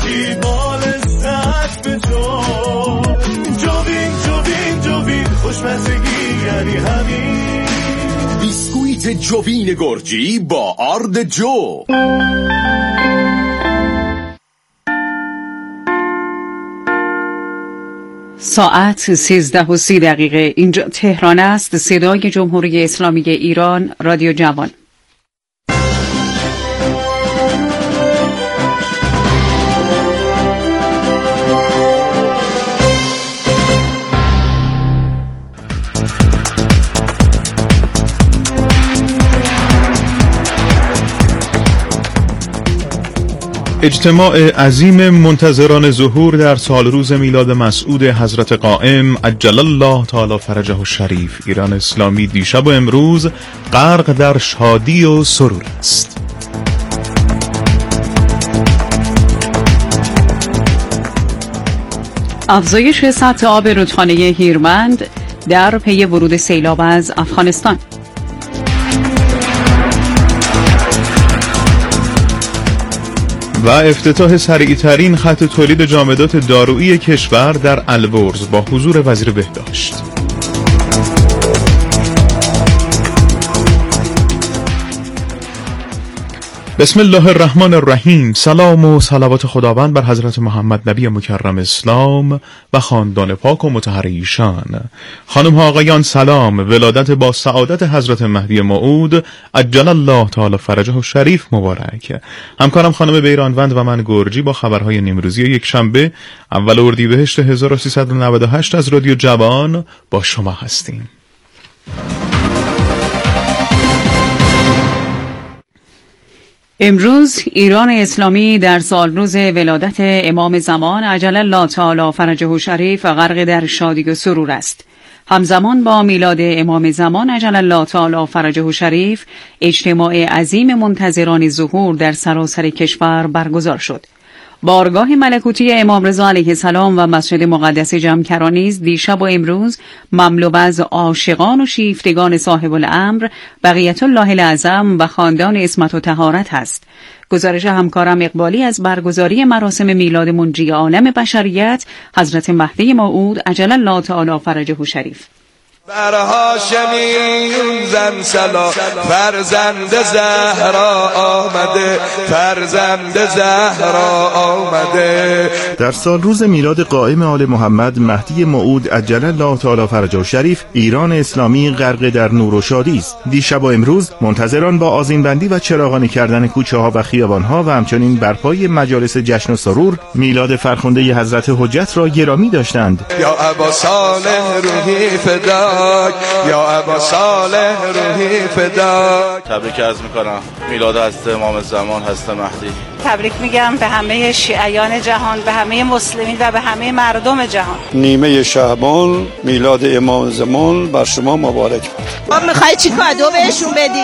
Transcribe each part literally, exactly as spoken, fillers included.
بی بال سخت به جو. جوین جوین جوین خوشمزگی یعنی همین. بیسکویت جوین گرجی با آرد جو. ساعت سیزده و سی دقیقه اینجا تهران است. صدای جمهوری اسلامی ایران، رادیو جوان. اجتماع عظیم منتظران ظهور در سال روز میلاد مسعود حضرت قائم عجل الله تعالی فرجه الشریف ایران اسلامی دیشب و امروز غرق در شادی و سرور است. افزایش سطح آب رودخانه هیرمند در پی ورود سیلاب از افغانستان. و افتتاح سریع‌ترین خط تولید جامدات دارویی کشور در البرز با حضور وزیر بهداشت. بسم الله الرحمن الرحیم. سلام و صلوات خداوند بر حضرت محمد نبی مکرم اسلام و خاندان پاک و مطهر ایشان. خانم ها آقایان سلام. ولادت با سعادت حضرت مهدی موعود عجل الله تعالی فرجه الشریف مبارک. همکارم خانم بیرانوند و من گرجی با خبرهای نیمروزی یک شنبه اول اردیبهشت هزار و سیصد و نود و هشت از رادیو جوان با شما هستیم. امروز ایران اسلامی در سال روز ولادت امام زمان عجل الله تعالی فرجه الشریف غرق در شادی و سرور است. همزمان با میلاد امام زمان عجل الله تعالی فرجه الشریف اجتماع عظیم منتظران ظهور در سراسر کشور برگزار شد. بارگاه ملکوتی امام رضا علیه السلام و مسجد مقدس جمکران نیز دیشب و امروز مملو از عاشقان و شیفتگان صاحب الامر بقیت الله الاعظم و خاندان عصمت و طهارت است. گزارش همکارم اقبالی از برگزاری مراسم میلاد منجی عالم بشریت حضرت مهدی موعود عجل الله تعالی فرجه الشریف. بر هاشمی زن سلام فرزند زهرا آمده، فرزند زهرا آمده. در سال روز میلاد قائم آل محمد مهدی موعود عجل الله تعالی فرجه الشریف ایران اسلامی غرق در نور و شادی است. دیشب و امروز منتظران با آذینبندی و چراغانی کردن کوچه ها و خیابان ها و همچنین برپای مجالس جشن و سرور میلاد فرخنده حضرت حجت را گرامی داشتند. یا ابا صالح روحی فدا، یا ابا صالح روحی فدا. تبریک عرض میکنم میلاد حضرت امام زمان حضرت مهدی. تبریک میگم به همه شیعیان جهان، به همه مسلمین و به همه مردم جهان. نیمه شعبان میلاد امام زمان بر شما مبارک باد. میخوای چی کادو بهشون بدی؟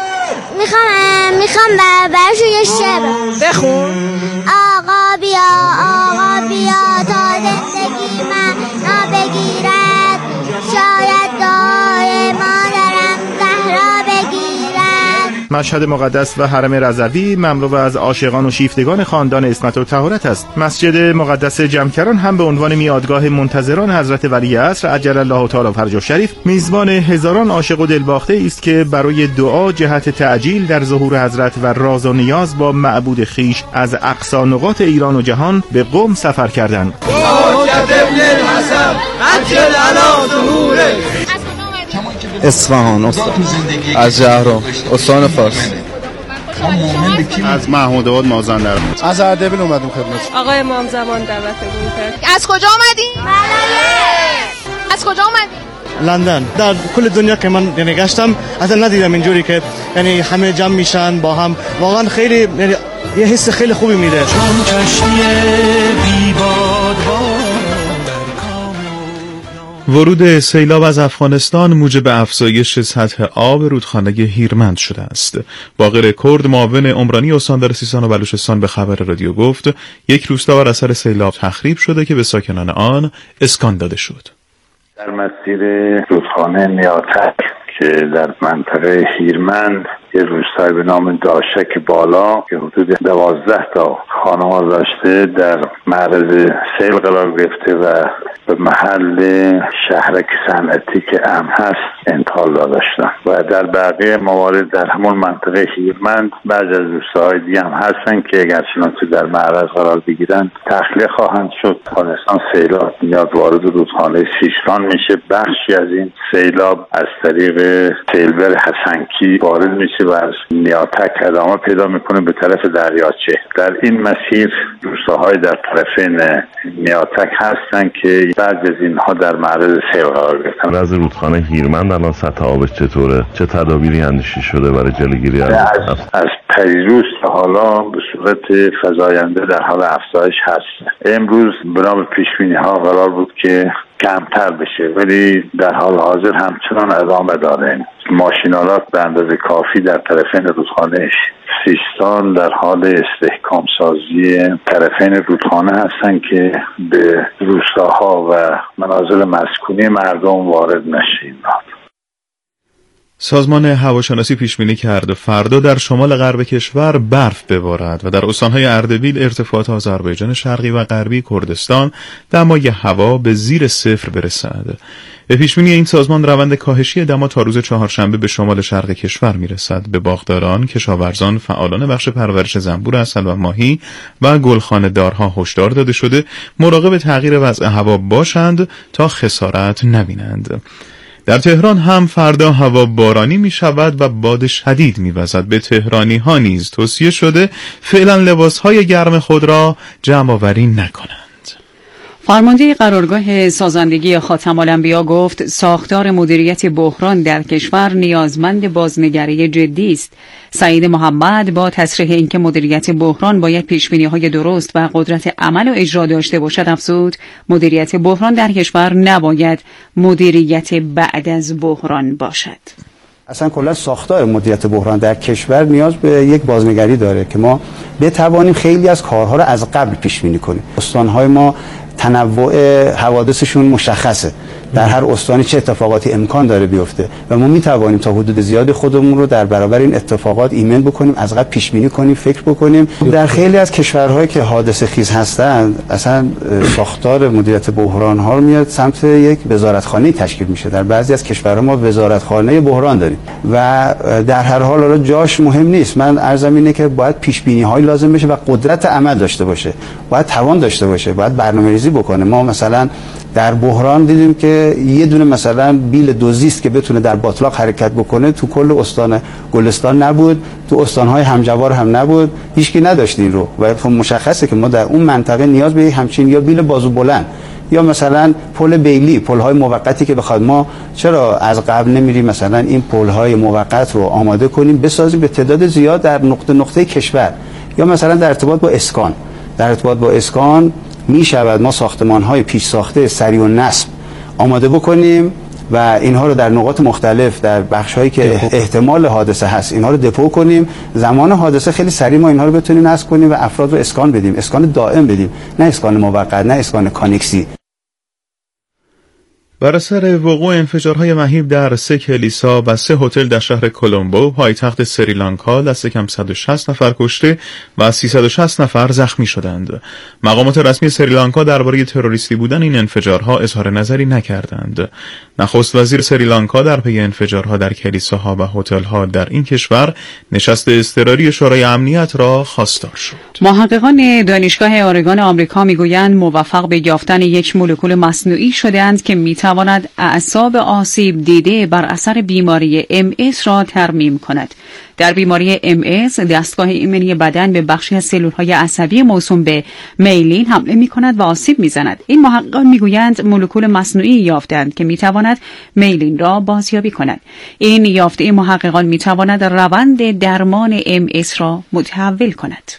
میخوام میخوام براشون یه شعر بخون. آقا بیا آقا بیا تا زندگی من نابگیرد، شاید دعای مادرم زهرا بگیرد. مشهد مقدس و حرم رضوی مملو از عاشقان و شیفتگان خاندان عصمت و طهارت است. مسجد مقدس جمکران هم به عنوان میادگاه منتظران حضرت ولی عصر عجل الله تعالی فرجه الشریف میزبان هزاران عاشق و دلباخته است که برای دعا جهت تعجیل در ظهور حضرت و راز و نیاز با معبود خیش از اقصی نقاط ایران و جهان به قم سفر کردند. اصفهان از جهرم استان فارس. از محمود آباد مازندران. از اردبیل اومدیم خدمت آقای امام زمان دعوتمون کرد. از کجا اومدی؟ از کجا اومدی؟ لندن. در کل دنیا که من یعنی گشتم اصلا ندیدم اینجوری که یعنی همه جمع میشن با هم. واقعا خیلی یعنی یه حس خیلی خوبی میده. چون چشمی بیباد ورود سیلاب از افغانستان موجب افزایش سطح آب رودخانه هیرمند شده است. باقر رکورد معاون عمرانی استاندار سیستان و بلوچستان به خبر رادیو گفت یک روستا بر اثر سیلاب تخریب شده که به ساکنان آن اسکان داده شد. در مسیر رودخانه نیاتک که در منطقه هیرمند یه روستایی به نام داشک بالا که حدود دوازده تا خانواده داشته در معرض سیل قرار گرفته و به محل شهرک صنعتی که امن هست انتقال داشتن و در بقیه موارد در همون منطقه هیرمند بعض از روستاهای دیگه هم هستن که اگر چنانچه در معرض قرار بگیرن تخلیه خواهند شد. افغانستان سیلاب میاد وارد رودخانه سیستان میشه، بخشی از این سیلاب از طریق تیلبر حسنکی وارد میشه و از نیاتک ادامه پیدا میکنه به طرف دریاچه. در این مسیر روستاهای در طرفین نیاتک هستن که بعض از اینها در معرض سیل قرار گرفتن. از رودخانه هیرمند الان سطح آبش چطوره؟ چه تدابیری اندیشی شده برای جلوگیری از از, از پیروز تا حالا به صورت فزاینده در حال افزایش هست. امروز به نام پیشبینی ها قرار بود که کمتر بشه ولی در حال حاضر همچنان ادامه داره. ماشینالات به اندازه کافی در طرفین رودخانه سیستان در حال استحکام سازی طرفین رودخانه هستند که به روستاها و منازل مسکونی مردم وارد نشه. سازمان هواشناسی پیش بینی کرده فردا در شمال غرب کشور برف ببارد و در استانهای اردبیل، ارتفاعات آذربایجان شرقی و غربی کردستان دمای هوا به زیر صفر برسد. به پیش بینی این سازمان روند کاهشی دما تا روز چهارشنبه به شمال شرق کشور میرسد. به باغداران، کشاورزان، فعالان بخش پرورش زنبور عسل و ماهی و گلخانه دارها هشدار داده شده مراقب تغییر وضع هوا باشند تا خسارت نبینند. در تهران هم فردا هوا بارانی می شود و باد شدید می وزد. به تهرانی ها نیز توصیه شده فعلا لباس های گرم خود را جمع آوری نکنند. فرمانده قرارگاه سازندگی خاتم الانبیا گفت ساختار مدیریت بحران در کشور نیازمند بازنگری جدی است. سعید محمد با تصریح اینکه مدیریت بحران باید پیشبینی‌های درست و قدرت عمل و اجرا داشته باشد افزود مدیریت بحران در کشور نباید مدیریت بعد از بحران باشد. اصلا کلا ساختار مدیریت بحران در کشور نیاز به یک بازنگری داره که ما بتوانیم خیلی از کارها رو از قبل پیش بینی کنیم. استان‌های ما تنوع حوادثشون مشخصه، در هر استانی چه اتفاقاتی امکان داره بیفته و ما میتوانیم تا حدود زیادی خودمون رو در برابر این اتفاقات ایمن بکنیم، از قبل پیش بینی کنیم، فکر بکنیم. در خیلی از کشورهایی که حادثه خیز هستند اصلا ساختار مدیریت بحران ها رو میاد سمت یک وزارتخانه تشکیل میشه. در بعضی از کشورها ما وزارتخانه بحران داریم و در هر حال حالا جاش مهم نیست. من عرضم اینه که باید پیش بینی های لازم بشه و قدرت عمل داشته باشه، باید توان داشته باشه، باید برنامه‌ریزی بکنه. ما مثلا در بحران دیدیم که یه دونه مثلا بیل دوزیست که بتونه در باطلاق حرکت بکنه تو کل استان گلستان نبود، تو استانهای همجوار هم نبود، هیچکی نداشت این رو و خب مشخصه که ما در اون منطقه نیاز به همچین یا بیل بازو بلند یا مثلا پل بیلی، پل‌های موقتی که بخواد، ما چرا از قبل نمیریم مثلا این پل‌های موقت رو آماده کنیم بسازیم به تعداد زیاد در نقطه نقطه کشور، یا مثلا در ارتباط با اسکان در ارتباط با اسکان می شود ما ساختمان‌های پیش ساخته سریع و نصب آماده بکنیم و اینها رو در نقاط مختلف در بخش‌هایی که احتمال حادثه هست اینها رو دپو کنیم. زمان حادثه خیلی سریع ما اینها رو بتونیم نصب کنیم و افراد رو اسکان بدیم، اسکان دائم بدیم، نه اسکان موقت، نه اسکان کانکسی. بر اثر وقوع انفجارهای مهیب در سه کلیسا و سه هتل در شهر کلمبو پایتخت سریلانکا دست کم صد و شصت نفر کشته و سیصد و شصت نفر زخمی شدند. مقامات رسمی سریلانکا درباره تروریستی بودن این انفجارها اظهار نظری نکردند. نخست وزیر سریلانکا در پی انفجارها در کلیساها و هتل‌ها در این کشور نشست اضطراری شورای امنیت را خواستار شد. محققان دانشگاه اورگان آمریکا میگویند موفق به یافتن یک مولکول مصنوعی شده‌اند که می‌تواند تواند اعصاب آسیب دیده بر اثر بیماری ام اس را ترمیم کند. در بیماری ام اس دستگاه ایمنی بدن به بخشی از سلول‌های عصبی موسوم به میلین حمله می‌کند و آسیب می‌زند. این محققان می‌گویند مولکول مصنوعی یافتند که می‌تواند میلین را بازیابی کند. این یافته محققان می‌تواند روند درمان ام اس را متحول کند.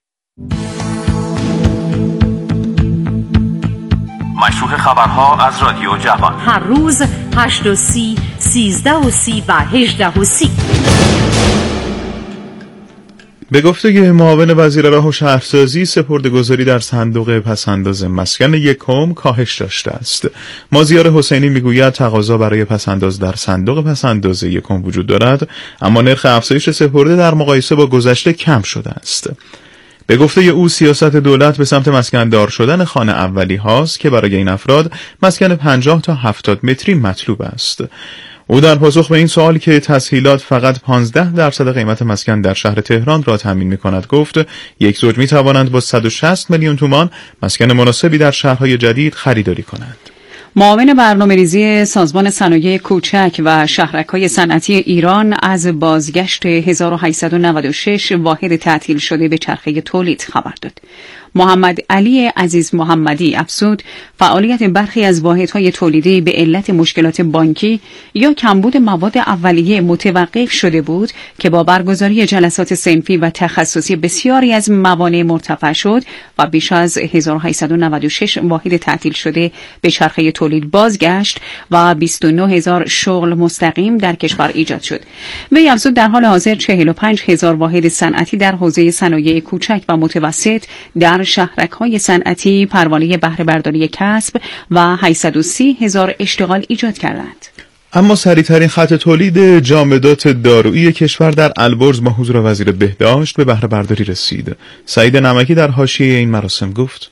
مشروع خبرها از رادیو جوان هر روز هشت و سی، سیزده و سی و هجده و سی. به گفته معاون وزیر راه و شهرسازی، سپرده‌گذاری در صندوق پس‌انداز مسکن یکم کاهش داشته است. مازیار حسینی میگوید تقاضا برای پس‌انداز در صندوق پس‌انداز یکم وجود دارد، اما نرخ افزایش سپرده در مقایسه با گذشته کم شده است. به گفته او سیاست دولت به سمت مسکندار شدن خانه اولی هاست که برای این افراد مسکن پنجاه تا هفتاد متری مطلوب است. او در پاسخ به این سوال که تسهیلات فقط پانزده درصد قیمت مسکن در شهر تهران را تامین می‌کند گفت یک زوج می‌توانند با صد و شصت میلیون تومان مسکن مناسبی در شهرهای جدید خریداری کنند. معاون برنامه‌ریزی سازمان صنایع کوچک و شهرک‌های صنعتی ایران از بازگشت هزار و هشتصد و نود و شش واحد تعطیل شده به چرخه تولید خبر داد. محمد علی عزیز محمدی افزود فعالیت برخی از واحدهای تولیدی به علت مشکلات بانکی یا کمبود مواد اولیه متوقف شده بود که با برگزاری جلسات صنفی و تخصصی بسیاری از موانع مرتفع شد و بیش از هزار و هشتصد و نود و شش واحد تعطیل شده به چرخه تولید بازگشت و بیست و نه هزار شغل مستقیم در کشور ایجاد شد. وی افزود در حال حاضر چهل و پنج هزار واحد صنعتی در حوزه صنایع کوچک و متوسط در شهرک‌های صنعتی پروانه بهره برداری کسب و هشتصد و سی هزار اشتغال ایجاد کردند. اما سریع‌ترین خط تولید جامدات دارویی کشور در البرز با حضور وزیر بهداشت به بهره برداری رسید. سعید نمکی در حاشیه این مراسم گفت: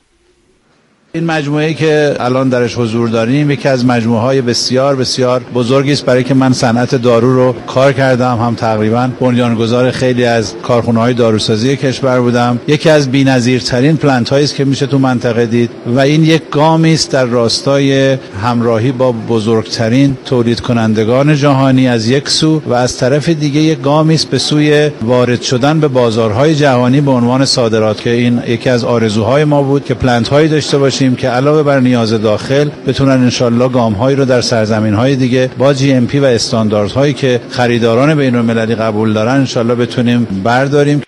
این مجموعه‌ای که الان درش حضور داریم یکی از مجموعه‌های بسیار بسیار بزرگی است، برای که من صنعت دارو رو کار کردم، هم تقریبا بنیانگذار خیلی از کارخانه‌های داروسازی کشور بودم. یکی از بی‌نظیرترین پلنت‌هایی است که میشه تو منطقه دید و این یک گامی است در راستای همراهی با بزرگترین تولید کنندگان جهانی از یک سو و از طرف دیگه یک گامی است به سوی وارد شدن به بازارهای جهانی به عنوان صادرات، که این یکی از آرزوهای ما بود که پلنت‌هایی داشته باشیم که علاوه بر نیاز داخل بتونن انشالله گام‌هایی رو در سرزمین‌های دیگه با جی ام پی و استانداردهایی که خریداران بین‌المللی قبول دارن انشالله بتونیم برداریم.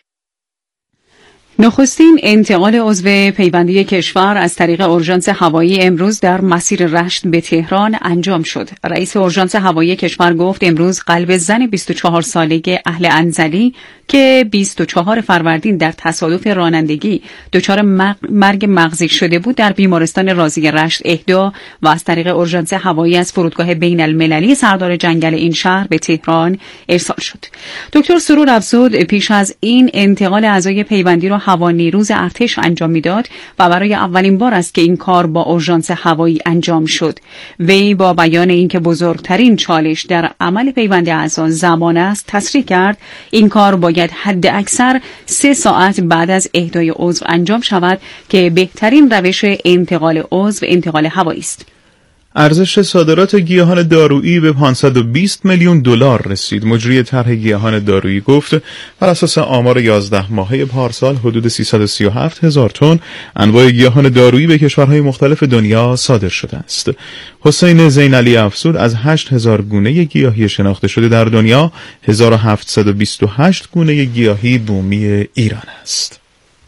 نخستین انتقال عضو پیوندی کشور از طریق اورژانس هوایی امروز در مسیر رشت به تهران انجام شد. رئیس اورژانس هوایی کشور گفت امروز قلب زن بیست و چهار ساله اهل انزلی که بیست و چهارم فروردین در تصادف رانندگی دچار مرگ مغزی شده بود در بیمارستان رازی رشت اهدا و از طریق اورژانس هوایی از فرودگاه بین المللی سردار جنگل این شهر به تهران ارسال شد. دکتر سرور افزود پیش از این انتقال اعضای پیوندی را هوانیروز ارتش انجام میداد و برای اولین بار است که این کار با اورژانس هوایی انجام شد. وی با بیان اینکه بزرگترین چالش در عمل پیوند اعضا زمان است تصریح کرد این کار باید حد اکثر سه ساعت بعد از اهدای عضو انجام شود که بهترین روش انتقال عضو انتقال هوایی است. ارزش صادرات گیاهان دارویی به پانصد و بیست میلیون دلار رسید. مجری طرح گیاهان دارویی گفت بر اساس آمار یازده ماهه پارسال حدود سیصد و سی و هفت هزار تن انواع گیاهان دارویی به کشورهای مختلف دنیا صادر شده است. حسین زینعلی افزود از هشت هزار گونه گیاهی شناخته شده در دنیا هزار و هفتصد و بیست و هشت گونه گیاهی بومی ایران است.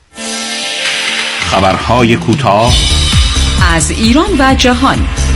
خبرهای کوتاه از ایران و جهان.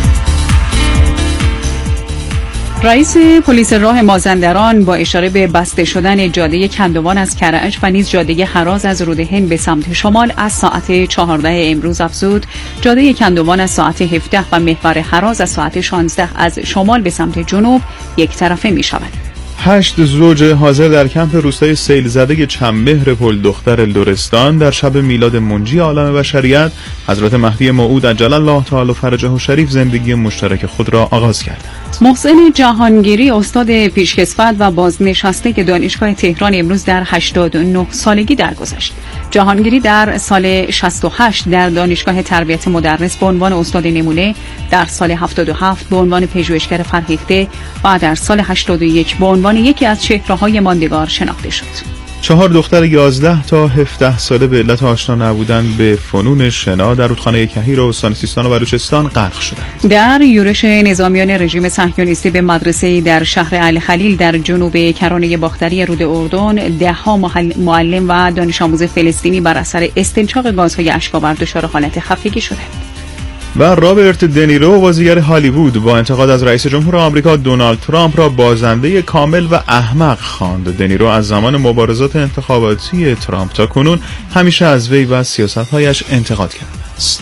رئیس پلیس راه مازندران با اشاره به بسته شدن جاده کندوان از کرج و نیز جاده هراز از رود هند به سمت شمال از ساعت چهارده امروز افزود جاده کندوان از ساعت هفده و محور هراز از ساعت شانزده از شمال به سمت جنوب یک طرفه می شود. هشت زوج حاضر در کمپ روستای سیل زده چندمهر پل دختر لرستان در شب میلاد منجی عالم بشریت حضرت مهدی موعود عجل الله تعالی فرجه شریف زندگی مشترک خود را آغاز کردند. محسن جهانگیری استاد پیشکسوت و بازنشسته دانشگاه تهران امروز در هشتاد و نه سالگی درگذشت. جهانگیری در سال شصت و هشت در دانشگاه تربیت مدرس به عنوان استاد نمونه، در سال هفتاد و هفت به عنوان پژوهشگر فرهیخته و در سال هشتاد و یک به عنوان یکی از چهره‌های ماندگار شناخته شد. چهار دختر یازده تا هفده ساله به علت آشنا نبودن به فنون شنا در رودخانه کهیر استان سیستان و بلوچستان غرق شدند. در یورش نظامیان رژیم صهیونیستی به مدرسه‌ای در شهر الخلیل در جنوب کرانه باختری رود اردن، ده‌ها معلم و دانش آموز فلسطینی بر اثر استنشاق گازهای اشک‌آور دچار حالت خفگی شدند. و رابرت دنیرو بازیگر هالیوود با انتقاد از رئیس جمهور آمریکا دونالد ترامپ را بازنده کامل و احمق خواند. دنیرو از زمان مبارزات انتخاباتی ترامپ تا کنون همیشه از وی و سیاست‌هایش انتقاد کرده است.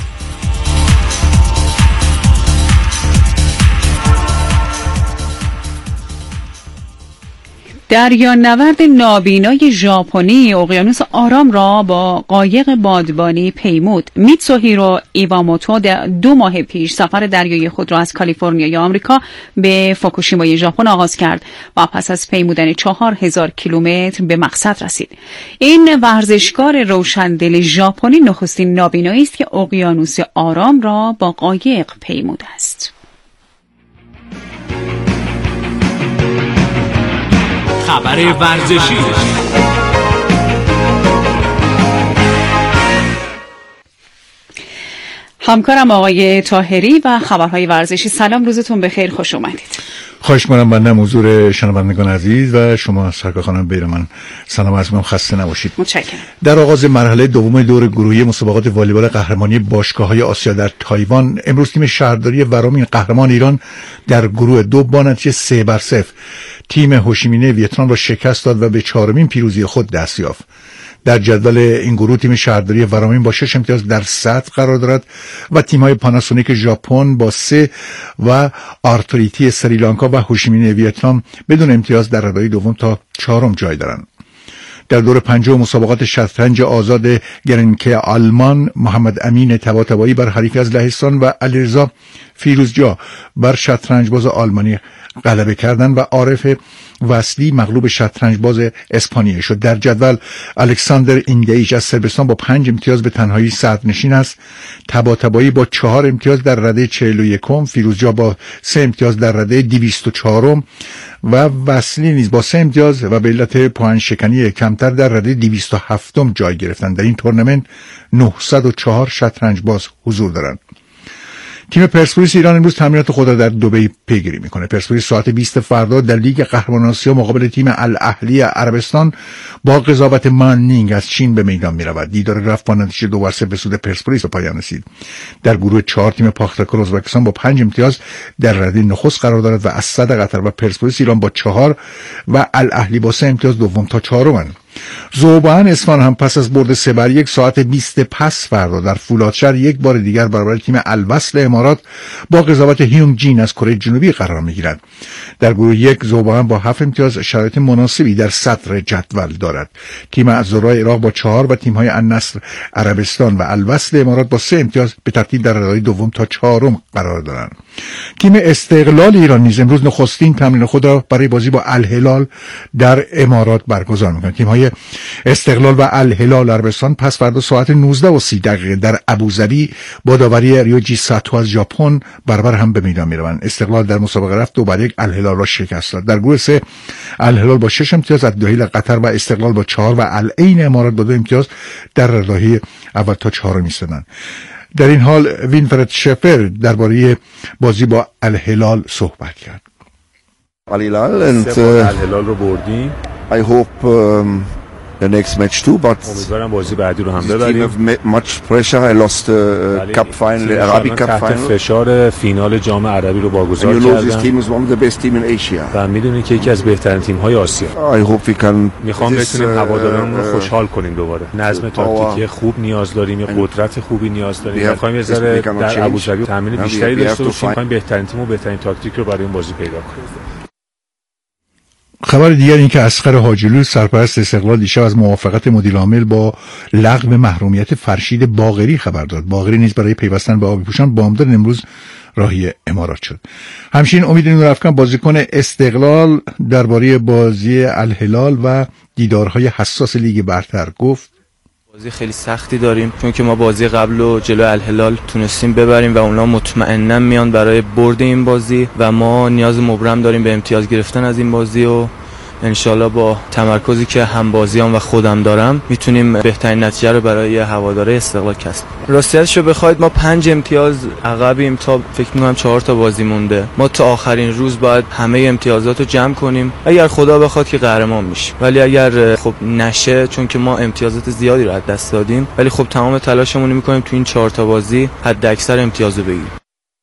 دریانورد نابینای ژاپنی اقیانوس آرام را با قایق بادبانی پیمود. میتسوهیرو ایواموتو دو ماه پیش سفر دریایی خود را از کالیفرنیای آمریکا به فوکوشیمای ژاپن آغاز کرد و پس از پیمودن چهار هزار کیلومتر به مقصد رسید. این ورزشکار روشندل ژاپنی نخستین نابینایی است که اقیانوس آرام را با قایق پیموده است. خبر ورزشی. همکارم آقای طاهری و خبرهای ورزشی. سلام، روزتون بخیر، خوش اومدید. خواهش می‌کنم. بنده حضور شنوندگان عزیز و شما سرکار خانم بیرمن سلام عرض می‌کنم، خسته نباشید. متشکرم. در آغاز مرحله دوم دور گروهی مسابقات والیبال قهرمانی باشگاه‌های آسیا در تایوان، امروز تیم شهرداری ورامین قهرمان ایران در گروه دو با نتیجه سه بر صفر تیم هوشیمینه ویتنام را شکست داد و به چهارمین پیروزی خود دست یافت. در جدول این گروه تیم شهرداری ورامین با شش امتیاز در صدر قرار دارد و تیم‌های پاناسونیک ژاپن با سه و آرتوریتی سریلانکا و هوشیمینه ویتنام بدون امتیاز در ردای دوم تا چهارم جای دارند. در دور پنجم مسابقات شطرنج آزاد گرنکه آلمان، محمد امین طباطبایی بر حریف از لهستان و علیرضا فیروزجا بر شطرنجباز آلمانی غلبه کردند و عارف وصلی مغلوب شطرنجباز اسپانیایی شد. در جدول الکساندر ایندیج از صربستان با پنج امتیاز به تنهایی صدرنشین است. طباطبایی با چهار امتیاز در رده چهل و یکم، فیروزجا با سه امتیاز در رده دویست و چهارم و وصلی نیز با سه امتیاز و به علت پوان شکنی کمتر در رده دویست و هفتم جای گرفتند. در این تورنمنت نهصد و چهار شطرنجباز حضور دارند. تیم پرسپولیس ایران امروز تمرینات خود را در دبی پیگیری میکنه. پرسپولیس ساعت بیست فردا در لیگ قهرمانان آسیا مقابل تیم الاهلی عربستان با قضاوت مانینگ از چین به میدان میرود. دیدار رفت با نتیجه دو بر صفر به سود پرسپولیس به پایان رسید. در گروه چهار تیم پاختاکور ازبکستان با پنج امتیاز در رده نخست قرار دارد و اسد قطر و پرسپولیس ایران با چهار و الاهلی با سه امتیاز دوم تا چهارمند. ذوبان اصفهان هم پس از برد سه بر یک ساعت بیست پس فردا در فولادشهر یک بار دیگر برابر تیم الوصل امارات با قضاوت هیونگ جین از کره جنوبی قرار میگیرد. در گروه یک ذوبان با هفت امتیاز شرایط مناسبی در صدر جدول دارد. تیم الزهرا عراق با چهار و تیم‌های النصر عربستان و الوصل امارات با سه امتیاز به ترتیب در رده دوم تا چهارم قرار دارند. تیم استقلال ایران نیز امروز نخستین تمرین خود را برای بازی با الهلال در امارات برگزار می‌کند. تیم‌های استقلال و الهلال عربستان پس فردا ساعت نوزده و سی دقیقه در ابوظبی با داوری ریوجی ساتو از ژاپن برابر هم به میدان میروند. استقلال در مسابقه رفت دو بر یک الهلال را شکست داد. در گروه سه الهلال با شش امتیاز از دوحیل قطر و استقلال با چهار و العین امارات با دو امتیاز در رده اول تا چهارم ایستادند. در این حال وینفرد شفر درباره بازی با الهلال صحبت کرد. الهلال and الهلال رو بردیم. I hope um, the next match too, but امیدوارم بازی بعدی رو هم ببریم. much pressure. I lost the cup final, Arabic cup final. فشار فینال جام عربی رو واگذار کردن. This team is one of the best team in Asia. و میدونی که یکی از بهترین تیم‌های آسیا. I hope we can. میخوام بتونیم هواداران رو خوشحال کنیم دوباره. نظم تاکتیکی خوب نیاز داریم، یه قدرت خوبی نیاز داریم. میخوایم یه ذره در ابوظبی تامین بیشتری داشته باشیم. میخوایم بهترین تیم و بهترین تاکتیک رو برای این بازی پیدا کنیم. خبر دیگر این که اصغر حاجیلو سرپرست استقلال دیشب از موافقت مدیر عامل با لغو محرومیت فرشید باقری خبر داد. باقری نیز برای پیوستن به آبی پوشان بامداد امروز راهی امارات شد. همچنین امید نورافکن بازیکن استقلال درباره بازی الهلال و دیدارهای حساس لیگ برتر گفت: بازی خیلی سختی داریم چون که ما بازی قبل و جلو الهلال تونستیم ببریم و اونا مطمئناً میان برای برد این بازی و ما نیاز مبرم داریم به امتیاز گرفتن از این بازی و انشالله با تمرکزی که هم بازیام و خودم دارم میتونیم بهترین نتیجه رو برای هواداره استقلال کسب کنیم. راستیتش رو بخواید ما پنج امتیاز عقبیم، تا فکر می‌کنم چهار تا بازی مونده. ما تا آخرین روز باید همه امتیازات رو جمع کنیم، اگر خدا بخواد که قهرمان میشیم، ولی اگر خب نشه، چون که ما امتیازات زیادی رو از دست دادیم، ولی خب تمام تلاشمون رو می‌کنیم تو این چهار تا بازی حد اکثر امتیاز رو بگیریم.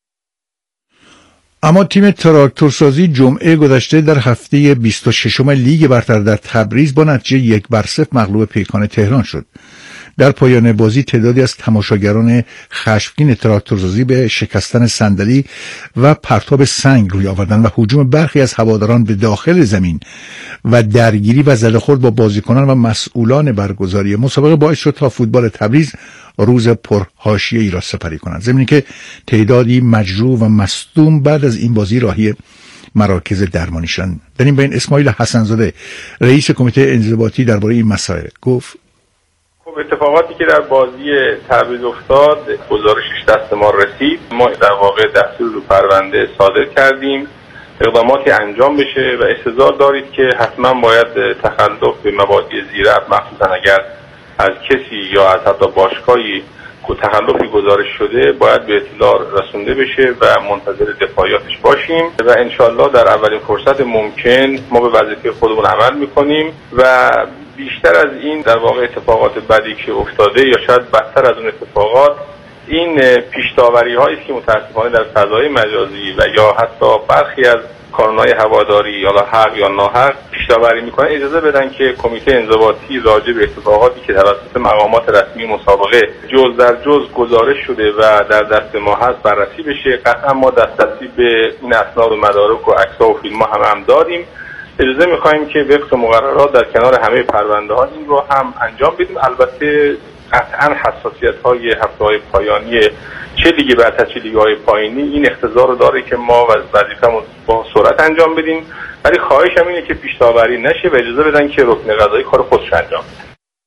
اما تیم تراکتورسازی جمعه گذشته در هفته بیست و ششم لیگ برتر در تبریز با نتیجه یک بر صفر مغلوب پیکان تهران شد. در پایان بازی تعدادی از تماشاگران خشمگین تراکتورسازی به شکستن صندلی و پرتاب سنگ روی آوردن و هجوم برخی از هواداران به داخل زمین و درگیری و زده‌خورد با بازیکنان و مسئولان برگزاری مسابقه باعث شد تا فوتبال تبریز روز پرحاشیه‌ای را سپری کنند، ضمن که تعدادی مجروح و مصدوم بعد از این بازی راهی مراکز درمانی شدند. در این بین اسماعیل حسن‌زاده رئیس کمیته انضباطی درباره این مسائل گفت: خب اتفاقاتی که در بازی تبریز افتاد گزارشش دست ما رسید، ما در واقع دستور رو پرونده صادر کردیم، اقداماتی انجام بشه و استحضار دارید که حتما باید تخلف به مبادی زیراب، مخصوصا اگر از کسی یا از حتی باشگاهی تخلفی گزارش شده باید به اطلاع رسونده بشه و منتظر دفاعیاتش باشیم و انشالله در اولین فرصت ممکن ما به وظیفه خودمون عمل میکنیم و بیشتر از این در واقع اتفاقات بدی که افتاده یا شاید بدتر از اون اتفاقات، این پیش‌داوری هایی که متاسفانه در فضای مجازی و یا حتی برخی از کانون‌های هواداری یا حق یا ناحق پیش‌داوری میکنن، اجازه بدن که کمیته انضباطی راجع به اتفاقاتی که توسط مقامات رسمی مسابقه جز در جز گزارش شده و در دست ما هست بررسی بشه. قطعا ما دسترسی به این اسناد و مدارک و عکس‌ها و فیلم‌ها هم, هم داریم. اجازه می‌خوایم که وفق مقررات در کنار همه پرونده‌ها این رو هم انجام بدیم. البته قطعا حساسیت‌های هفته‌های پایانی چه لیگ برتر چه لیگ‌های پایینی این اقتضا رو داره که ما وظیفه‌مون با سرعت انجام بدیم، ولی خواهشم اینه که پیش‌داوری نشه و اجازه بدن که رکن قضایی کار خودش انجام بده.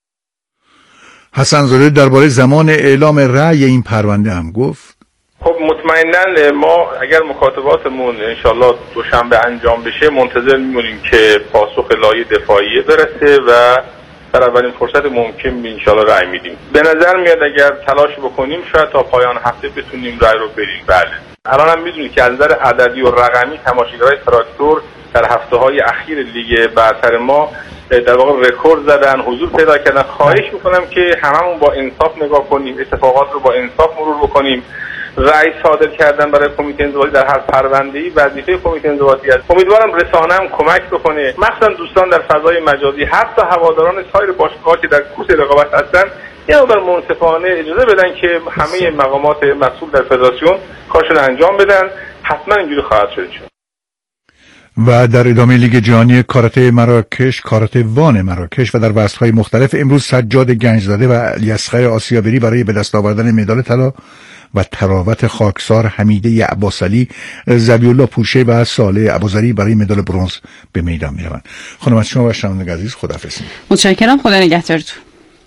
حسن‌زاده درباره زمان اعلام رأی این پرونده هم گفت: خب مطمئناً ما اگر مکاتباتمون انشالله دوشنبه انجام بشه منتظر میمونیم که پاسخ لایحه دفاعیه برسه و در اولین فرصت ممکن انشالله رأی میدیم. به نظر میاد اگر تلاش بکنیم شاید تا پایان هفته بتونیم رأی رو بریم. بله الان هم میدونید که از نظر عددی و رقمی تماشاگرای تراکتور در هفته‌های اخیر لیگ برتر ما در واقع رکورد زدن، حضور پیدا کردن. خواهش میکنم که هممون با انصاف نگاه کنیم، اتفاقات رو با انصاف مرور بکنیم. رأی صادر کردن برای کمیته انضباطی در هر پرونده‌ای وظیفه کمیته انضباطی است. امیدوارم رسانه هم کمک بکنه، مخصوصا دوستان در فضای مجازی، حتی هواداران سایر باشگاه‌ها که در کوس رقابت هستن، یه مقدار منصفانه اجازه بدن که همه مقامات مسئول در فدراسیون کارشون انجام بدن. حتما اینجوری خواهد شد. و در ادامه لیگ جهانی کاراته مراکش، کاراته وان مراکش و در وزن‌های مختلف امروز سجاد گنجزاده و الیاصغر آسیابری برای به دست آوردن مدال طلا و تراوت خاکسار حمیده عباسعلی، ذبیح‌الله پورشه و صالح ابوذری برای مدال برنز به میدان میروند. خانم از شما و شنوندگان عزیز خداحافظ. متشکرم، خدا نگهدارتون.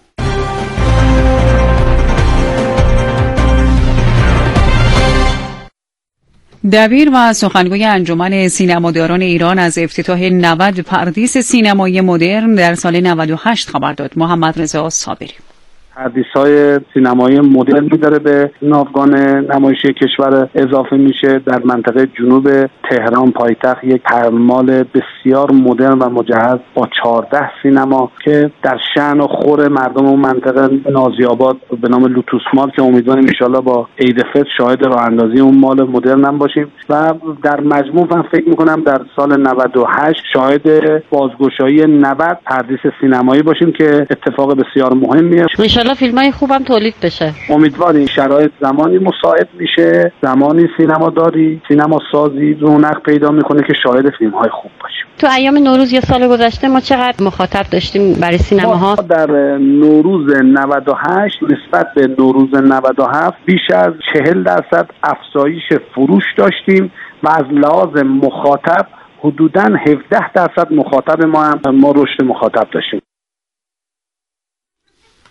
دبیر و سخنگوی انجمن سینماداران ایران از افتتاح نود پردیس سینمایی مدرن در سال نود و هشت خبر داد. محمد رضا صابری: پردیس‌های سینمایی مدرنی داره به ناوگان نمایشی کشور اضافه میشه. در منطقه جنوب تهران پایتخت یک پرمال بسیار مدرن و مجهز با چهارده سینما که در شأن و خور مردم اون منطقه نازی‌آباد به نام لوتوس مال که امیدواریم ان شاءالله با عید فطر شاهد راه اندازی اون مال مدرن هم باشیم و در مجموع من فکر می‌کنم در سال نود و هشت شاهد بازگشایی نود پردیس سینمایی باشیم که اتفاق بسیار مهمیه. ان فیلمای خوبم تولید بشه. امیدواریم شرایط زمانی مساعد میشه، زمانی سینما داری سینما سازی رونق پیدا میکنه که شاهد فیلم‌های خوب باشیم. تو ایام نوروز یا سال گذشته ما چقدر مخاطب داشتیم برای سینماها؟ ما در نوروز نود و هشت نسبت به نوروز نود و هفت بیش از چهل درصد افزایش فروش داشتیم و از لحاظ مخاطب حدوداً هفده درصد مخاطب ما هم ما رشد مخاطب داشتیم.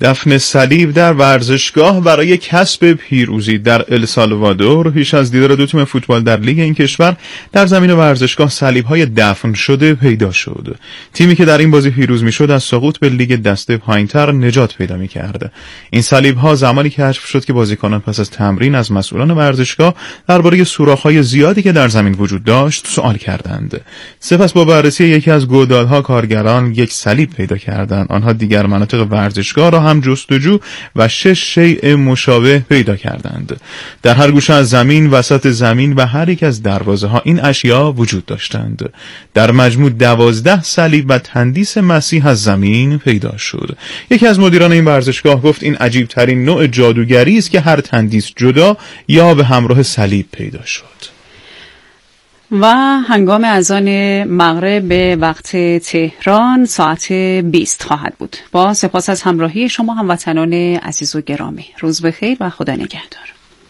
دفن صلیب در ورزشگاه برای کسب پیروزی در السالوادور. پیش از دیدار دو تیم فوتبال در لیگ این کشور در زمین ورزشگاه صلیب‌های دفن شده پیدا شد. تیمی که در این بازی پیروز می‌شد از سقوط به لیگ دسته پایین‌تر نجات پیدا می‌کرد. این صلیب‌ها زمانی کشف شد که بازیکنان پس از تمرین از مسئولان ورزشگاه درباره سوراخ‌های زیادی که در زمین وجود داشت سوال کردند. سپس با بررسی یکی از گودال‌ها کارگران یک صلیب پیدا کردند. آنها دیگر مناطق ورزشگاه را هم جستجو و شش شیء مشابه پیدا کردند. در هر گوشه از زمین، وسط زمین و هر یک از دروازه‌ها این اشیا وجود داشتند. در مجموع دوازده صلیب و تندیس مسیح از زمین پیدا شد. یکی از مدیران این ورزشگاه گفت این عجیب ترین نوع جادوگری است که هر تندیس جدا یا به همراه صلیب پیدا شد. و هنگام اذان مغرب به وقت تهران ساعت بیست خواهد بود. با سپاس از همراهی شما هموطنان عزیز و گرامی. روز بخیر و خدا نگهدار.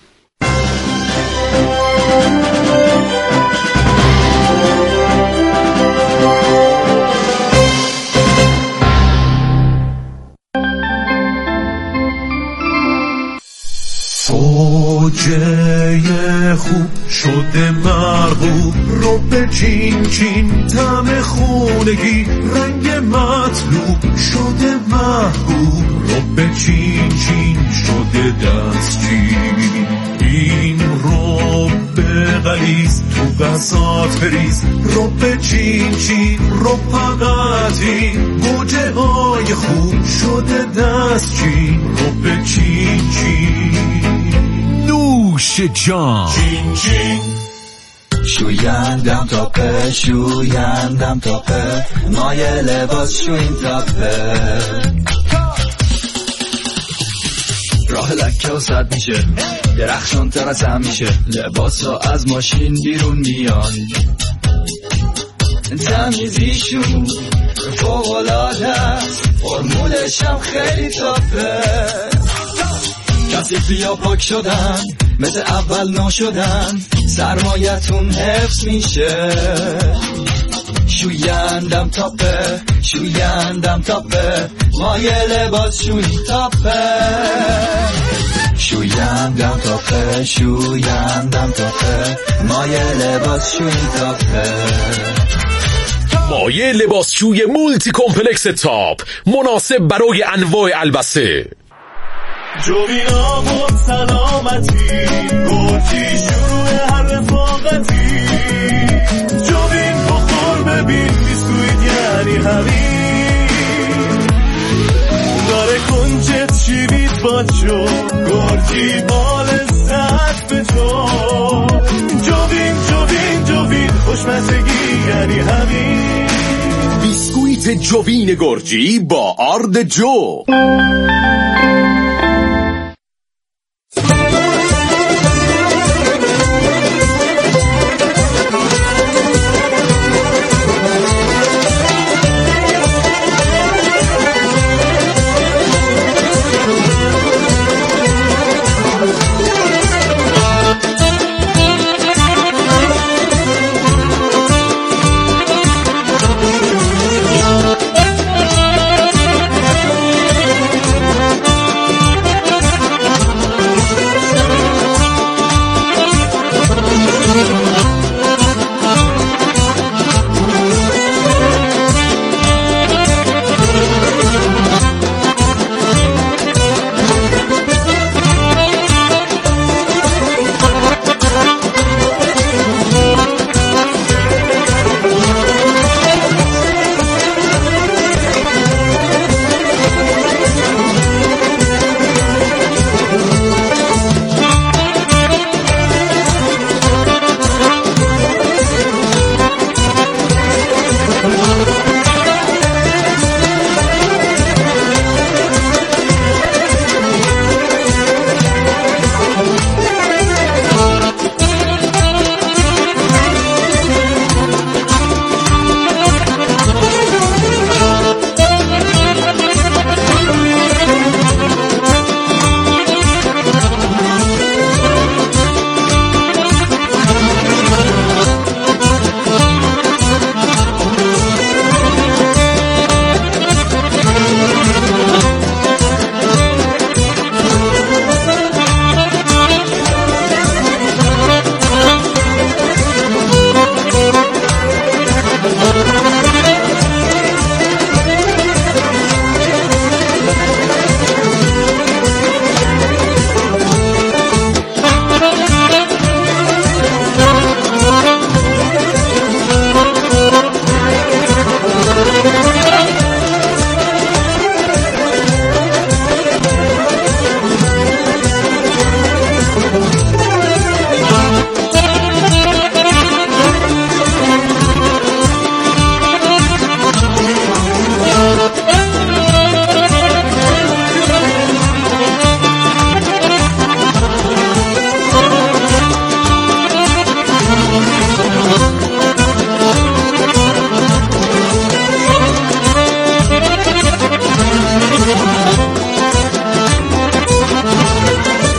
زوجه خوب شده مرغوب رو به چین چین طعم خونگی رنگ مطلوب شده محبوب رو به چین چین شده دستچین این رو به غلیظ تو غذات بریز رو به چین چین رو پقتی گوجه های خوب شده دستچین رو به چین چین نوش جان چین چین شویندم تاپه شویندم تاپه مایه لباس شوین تاپه راه لکه و سد میشه درخشان تر از هم میشه لباس ها از ماشین بیرون میان تمیزیشون فوق‌العاده است فرمولش هم خیلی تاپه کسی بیا پاک شدن مثل اول نشدن سرمایتون حفظ میشه شویندم تاپه شویندم تاپه مایه لباس شوی تاپه شویندم تاپه شویندم تاپه مایه لباس شوی تاپه مایه لباسشوی مولتی کمپلکس تاپ مناسب برای انواع البسه. جوین آبون سلامتی گرچی شروع هر رفاقتی جوین بخور ببین بیسکویت یعنی همین داره کنچت شیوید باشو گرچی بال ساعت به تو جوین جوین جوین خوشمزگی یعنی همین بیسکویت جوین گرجی با آرد جو.